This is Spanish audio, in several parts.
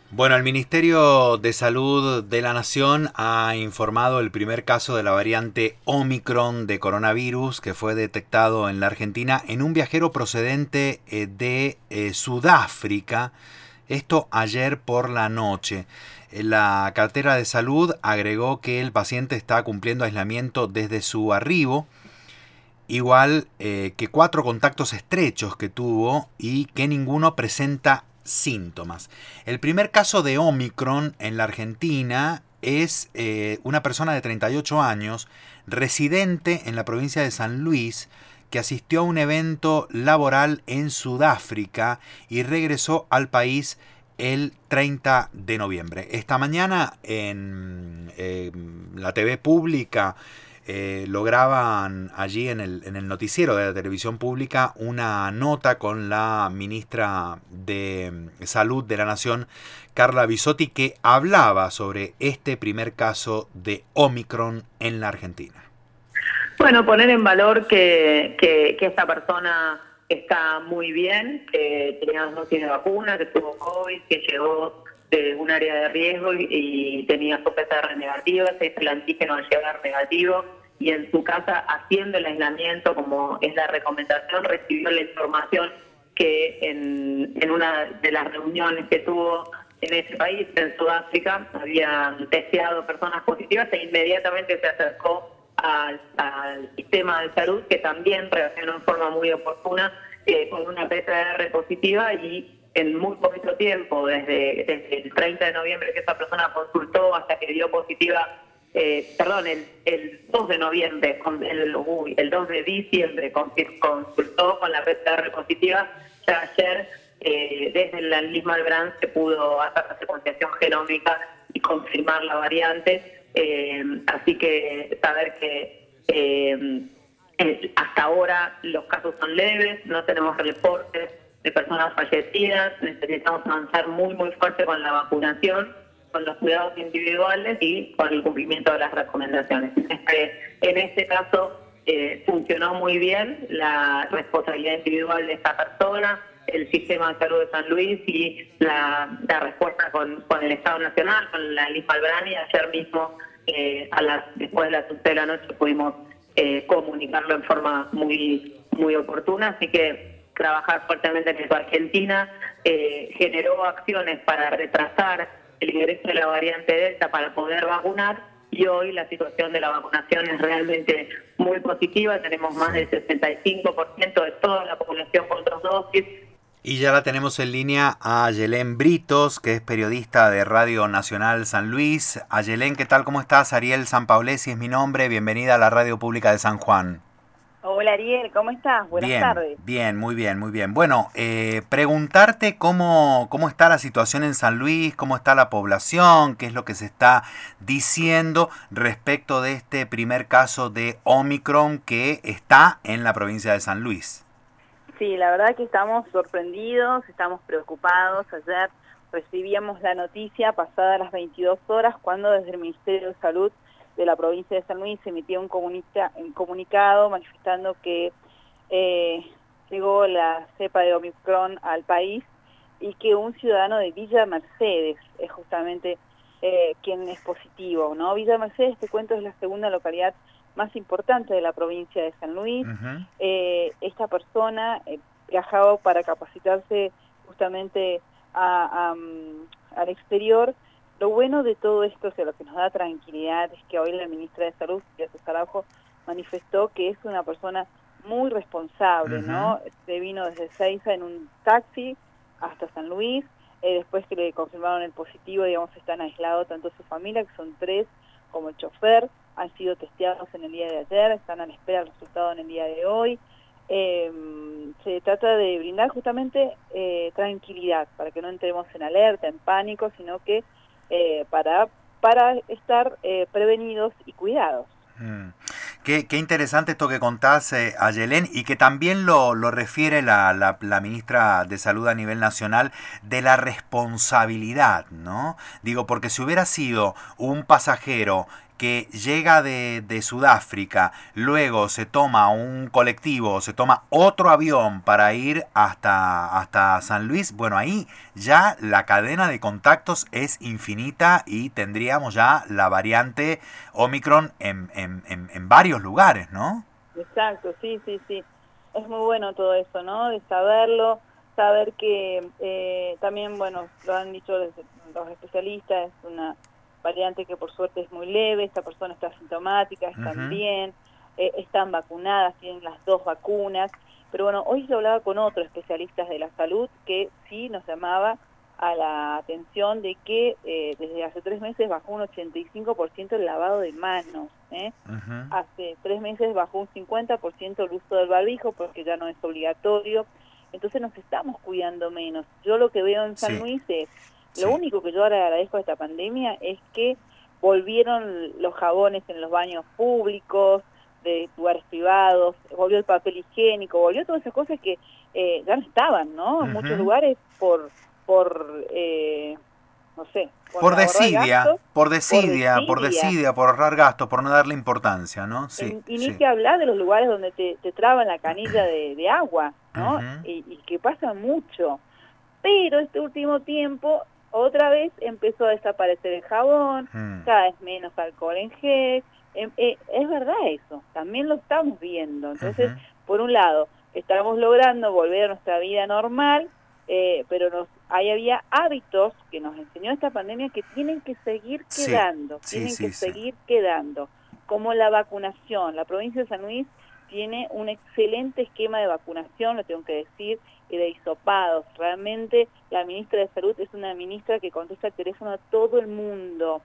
Bueno, el Ministerio de Salud de la Nación ha informado el primer caso de la variante Omicron de coronavirus que fue detectado en la Argentina en un viajero procedente de Sudáfrica. Esto ayer por la noche. La cartera de salud agregó que el paciente está cumpliendo aislamiento desde su arribo, igual que 4 contactos estrechos que tuvo y que ninguno presenta síntomas. El primer caso de Omicron en la Argentina es una persona de 38 años, residente en la provincia de San Luis, que asistió a un evento laboral en Sudáfrica y regresó al país el 30 de noviembre. Esta mañana en la TV pública lograban allí en el noticiero de la televisión pública una nota con la ministra de Salud de la Nación, Carla Bisotti, que hablaba sobre este primer caso de Omicron en la Argentina. Bueno, poner en valor que esta persona está muy bien, que tenía 2 dosis de vacuna, que tuvo COVID, que llegó de un área de riesgo y tenía su PCR negativa, se hizo el antígeno al llegar negativo, y en su casa, haciendo el aislamiento, como es la recomendación, recibió la información que en una de las reuniones que tuvo en ese país, en Sudáfrica, habían testeado personas positivas e inmediatamente se acercó al sistema de salud, que también reaccionó en forma muy oportuna con una PCR positiva, y en muy poquito tiempo, desde el 30 de noviembre que esa persona consultó hasta que dio positiva, el 2 de noviembre, el 2 de diciembre consultó con la PCR positiva. Ya ayer, desde la Lisma Albrán se pudo hacer la secuenciación genómica y confirmar la variante. Así que saber que hasta ahora los casos son leves, no tenemos reportes de personas fallecidas, necesitamos avanzar muy fuerte con la vacunación, con los cuidados individuales y con el cumplimiento de las recomendaciones. En este caso funcionó muy bien la responsabilidad individual de esta persona, el sistema de salud de San Luis y la respuesta con el Estado Nacional, con la Lisma Albrán, y ayer mismo después de las 11 de la noche pudimos comunicarlo en forma muy oportuna. Así que trabajar fuertemente en eso. Argentina generó acciones para retrasar el ingreso de la variante Delta para poder vacunar, y hoy la situación de la vacunación es realmente muy positiva. Tenemos más del 65% de toda la población con 2 dosis. Y ya la tenemos en línea a Ayelén Britos, que es periodista de Radio Nacional San Luis. Ayelén, ¿qué tal? ¿Cómo estás? Ariel Sanpaolesi es mi nombre. Bienvenida a la Radio Pública de San Juan. Hola Ariel, ¿cómo estás? Buenas tardes. Bien, muy bien, muy bien. Bueno, preguntarte cómo está la situación en San Luis, cómo está la población, qué es lo que se está diciendo respecto de este primer caso de Omicron que está en la provincia de San Luis. Sí, la verdad que estamos sorprendidos, estamos preocupados. Ayer recibíamos la noticia pasadas las 22 horas cuando desde el Ministerio de Salud de la provincia de San Luis se emitía un comunicado manifestando que llegó la cepa de Omicron al país y que un ciudadano de Villa Mercedes es justamente quien es positivo, ¿no? Villa Mercedes, te cuento, es la segunda localidad más importante de la provincia de San Luis. Uh-huh. Esta persona viajaba para capacitarse justamente al exterior. Lo bueno de todo esto, o sea, lo que nos da tranquilidad, es que hoy la ministra de Salud, César Araujo, manifestó que es una persona muy responsable, Uh-huh. ¿no? Se vino desde Ezeiza en un taxi hasta San Luis. Después que le confirmaron el positivo, digamos, están aislados tanto su familia, que son 3, como el chofer. Han sido testeados en el día de ayer, están a la espera del resultado en el día de hoy. Se trata de brindar justamente tranquilidad, para que no entremos en alerta, en pánico, sino que para estar prevenidos y cuidados. Qué interesante esto que contás, Ayelén, y que también lo refiere la ministra de Salud a nivel nacional, de la responsabilidad, ¿no? Digo, porque si hubiera sido un pasajero que llega de Sudáfrica, luego se toma un colectivo, se toma otro avión para ir hasta San Luis, bueno, ahí ya la cadena de contactos es infinita y tendríamos ya la variante Omicron en varios lugares, ¿no? Exacto, sí, sí, sí. Es muy bueno todo eso, ¿no? De saberlo, saber que también, bueno, lo han dicho los especialistas, es una variante que por suerte es muy leve, esta persona está asintomática, están bien, están vacunadas, tienen las 2 vacunas, pero bueno, hoy yo hablaba con otros especialistas de la salud que sí nos llamaba a la atención de que desde hace 3 meses bajó un 85% el lavado de manos, hace 3 meses bajó un 50% el uso del barbijo porque ya no es obligatorio, entonces nos estamos cuidando menos. Yo lo que veo en San Luis es, lo único que yo ahora agradezco a esta pandemia es que volvieron los jabones en los baños públicos, de lugares privados, volvió el papel higiénico, volvió todas esas cosas que ya no estaban, ¿no? En muchos lugares por no sé, por desidia, por ahorrar gastos, por no darle importancia, ¿no? Sí, y ni que hablar de los lugares donde te traban la canilla de agua, ¿no? Y que pasa mucho. Pero este último tiempo, otra vez empezó a desaparecer el jabón, cada vez menos alcohol en gel. Es verdad eso, también lo estamos viendo. Entonces, por un lado, estamos logrando volver a nuestra vida normal, pero ahí había hábitos que nos enseñó esta pandemia que tienen que seguir quedando, seguir quedando, como la vacunación. La provincia de San Luis tiene un excelente esquema de vacunación, lo tengo que decir, y de hisopados. Realmente la ministra de Salud es una ministra que contesta el teléfono a todo el mundo,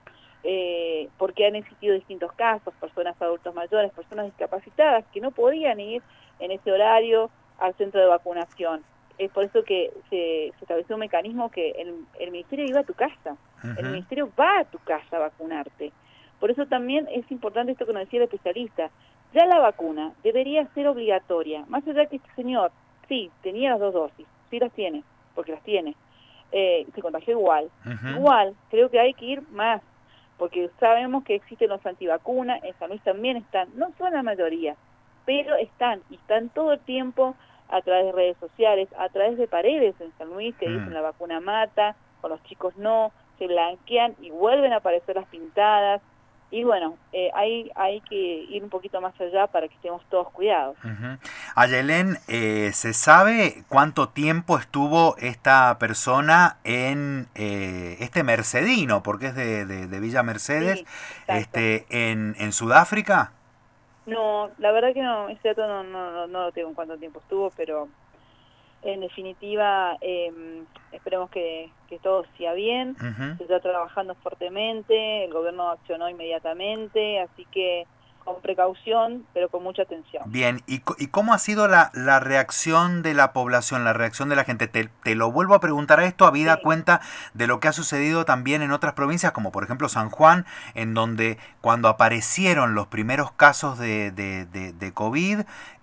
porque han existido distintos casos, personas adultos mayores, personas discapacitadas que no podían ir en ese horario al centro de vacunación. Es por eso que se estableció un mecanismo que el ministerio iba a tu casa, el ministerio va a tu casa a vacunarte. Por eso también es importante esto que nos decía el especialista, ya la vacuna debería ser obligatoria, más allá que este señor, sí, tenía las 2 dosis, sí las tiene, porque las tiene, se contagió igual. Igual, creo que hay que ir más, porque sabemos que existen los antivacunas, en San Luis también están, no son la mayoría, pero están todo el tiempo a través de redes sociales, a través de paredes en San Luis que dicen la vacuna mata, con los chicos no, se blanquean y vuelven a aparecer las pintadas. Y bueno, hay que ir un poquito más allá para que estemos todos cuidados. Ayelén, ¿se sabe cuánto tiempo estuvo esta persona en este mercedino, porque es de Villa Mercedes, sí, en Sudáfrica? No, la verdad que no, ese dato no lo tengo en cuánto tiempo estuvo, pero en definitiva esperemos que todo siga bien, se está trabajando fuertemente, el gobierno accionó inmediatamente, así que con precaución, pero con mucha atención. Bien, ¿y cómo ha sido la reacción de la población, la reacción de la gente? Te lo vuelvo a preguntar a esto, habida cuenta de lo que ha sucedido también en otras provincias, como por ejemplo San Juan, en donde cuando aparecieron los primeros casos de COVID,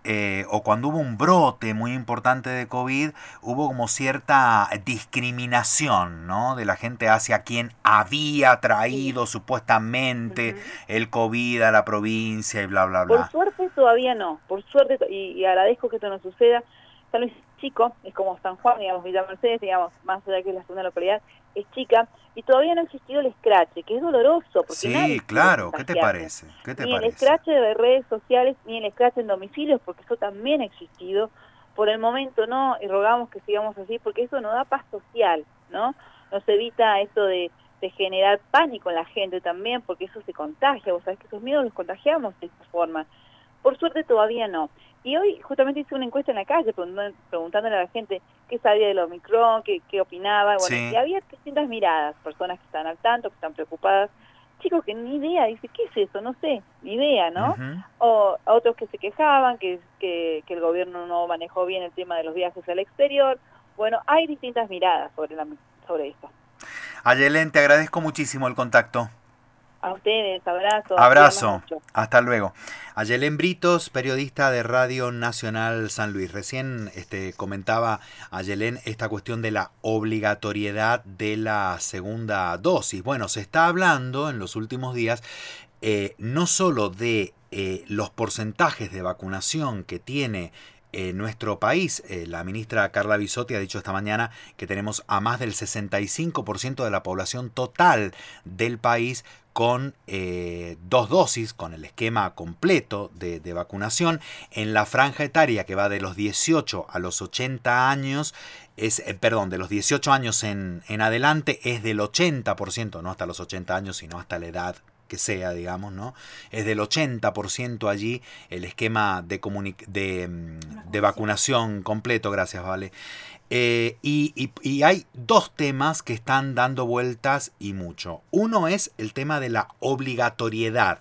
o cuando hubo un brote muy importante de COVID, hubo como cierta discriminación, ¿no?, de la gente hacia quien había traído supuestamente el COVID a la provincia y bla, bla, bla. Por suerte todavía no, por suerte, y agradezco que esto no suceda. San Luis es chico, es como San Juan, digamos, Villa Mercedes, digamos, más allá que es la segunda localidad, es chica, y todavía no ha existido el escrache, que es doloroso. Porque sí, claro, ¿qué te parece? Ni el escrache de redes sociales, ni el escrache en domicilios, porque eso también ha existido. Por el momento no, y rogamos que sigamos así, porque eso nos da paz social, ¿no? Nos evita esto de generar pánico en la gente también, porque eso se contagia, vos sabés que esos miedos los contagiamos de esta forma. Por suerte todavía no. Y hoy justamente hice una encuesta en la calle preguntándole a la gente qué sabía del Omicron, qué opinaba, bueno, y había distintas miradas, personas que están al tanto, que están preocupadas, chicos que ni idea, dice, ¿qué es eso? No sé, ni idea, ¿no? O otros que se quejaban, que el gobierno no manejó bien el tema de los viajes al exterior. Bueno, hay distintas miradas sobre esto. Ayelén, te agradezco muchísimo el contacto. A ustedes, abrazo. Abrazo, hasta luego. Ayelén Britos, periodista de Radio Nacional San Luis. Recién comentaba Ayelén esta cuestión de la obligatoriedad de la segunda dosis. Bueno, se está hablando en los últimos días no solo de los porcentajes de vacunación que tiene nuestro país. La ministra Carla Bisotti ha dicho esta mañana que tenemos a más del 65% de la población total del país con 2 dosis, con el esquema completo de vacunación. En la franja etaria que va de los 18 a los 80 años, de los 18 años en adelante es del 80%, no hasta los 80 años, sino hasta la edad que sea, digamos, ¿no? Es del 80% allí el esquema de vacunación completo, gracias, Vale. Y hay 2 temas que están dando vueltas y mucho. Uno es el tema de la obligatoriedad.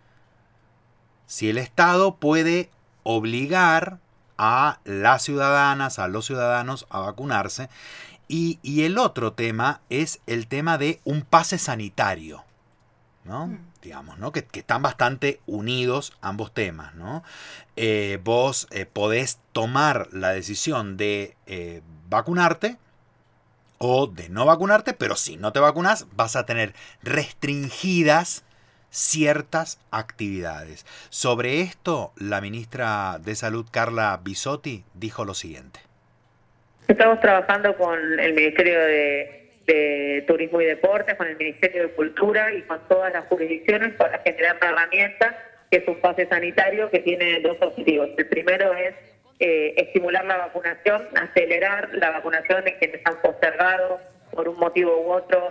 Si el Estado puede obligar a las ciudadanas, a los ciudadanos a vacunarse. Y el otro tema es el tema de un pase sanitario, ¿no? Digamos, ¿no? Que están bastante unidos ambos temas, ¿no? Vos podés tomar la decisión de vacunarte o de no vacunarte, pero si no te vacunas vas a tener restringidas ciertas actividades. Sobre esto, la ministra de Salud, Carla Bisotti, dijo lo siguiente. Estamos trabajando con el Ministerio de Turismo y Deportes, con el Ministerio de Cultura y con todas las jurisdicciones para generar una herramienta que es un pase sanitario que tiene 2 objetivos. El primero es estimular la vacunación, acelerar la vacunación de quienes han postergado por un motivo u otro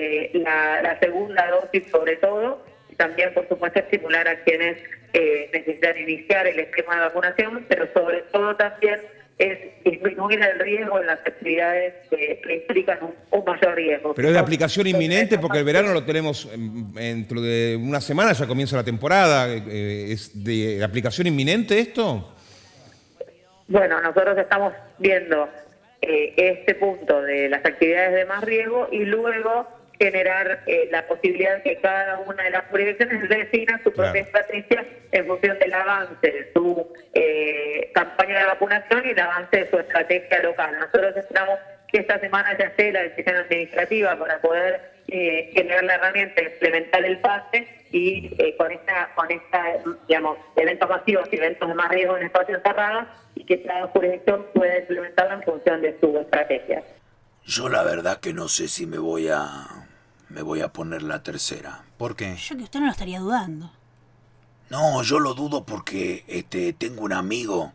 la segunda dosis sobre todo, y también por supuesto estimular a quienes necesitan iniciar el esquema de vacunación, pero sobre todo también es disminuir el riesgo en las actividades que implican un mayor riesgo. Pero es de aplicación inminente porque el verano lo tenemos dentro de una semana, ya comienza la temporada. ¿Es de aplicación inminente esto? Bueno, nosotros estamos viendo este punto de las actividades de más riesgo y luego generar la posibilidad que cada una de las jurisdicciones defina su propia estrategia en función del avance de su campaña de vacunación y el avance de su estrategia local. Nosotros esperamos que esta semana ya esté la decisión administrativa para poder generar la herramienta de implementar el pase y con esta digamos, eventos masivos y eventos de más riesgo en espacios cerrados, y que cada jurisdicción pueda implementarlo en función de su estrategia. Yo la verdad que no sé si me voy a poner la tercera. ¿Por qué? Yo que usted no lo estaría dudando. No, yo lo dudo porque tengo un amigo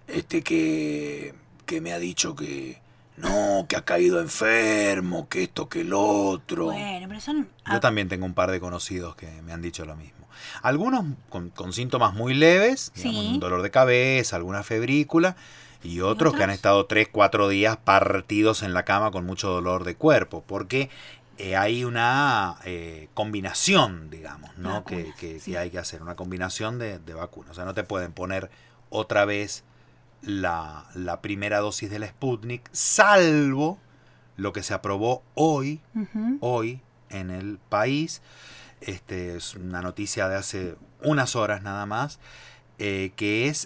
que me ha dicho que no, que ha caído enfermo, que esto, que el otro. Bueno, pero son... Yo también tengo un par de conocidos que me han dicho lo mismo. Algunos con síntomas muy leves, digamos, un dolor de cabeza, alguna febrícula, y otros que han estado 3-4 días partidos en la cama con mucho dolor de cuerpo, porque hay una combinación, digamos, ¿no? Que hay que hacer, una combinación de vacunas. O sea, no te pueden poner otra vez la primera dosis de la Sputnik, salvo lo que se aprobó hoy en el país. Es una noticia de hace unas horas nada más, que es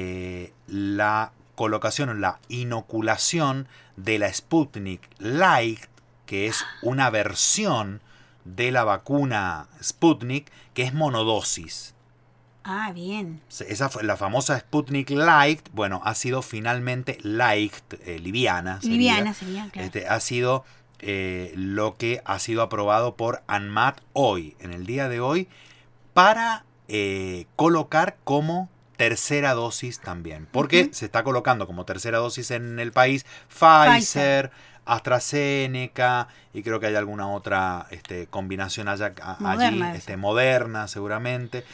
la colocación, la inoculación de la Sputnik Light, que es una versión de la vacuna Sputnik que es monodosis. Ah, bien. Esa fue la famosa Sputnik Light, bueno, ha sido finalmente light, liviana. Liviana sería, claro. Ha sido lo que ha sido aprobado por ANMAT hoy, en el día de hoy, para colocar como tercera dosis también. Porque se está colocando como tercera dosis en el país Pfizer, AstraZeneca, y creo que hay alguna otra combinación allí, Moderna seguramente,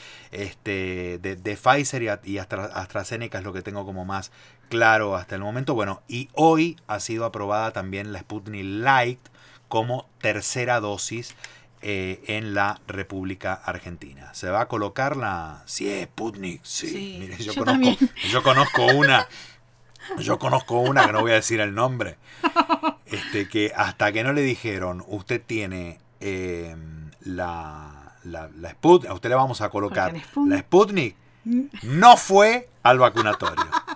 de Pfizer y AstraZeneca es lo que tengo como más claro hasta el momento. Bueno, y hoy ha sido aprobada también la Sputnik Light como tercera dosis en la República Argentina. Se va a colocar la... Sí, Sputnik, sí. Mire, yo conozco una que no voy a decir el nombre, que hasta que no le dijeron, usted tiene la Sputnik, a usted le vamos a colocar la Sputnik, no fue al vacunatorio.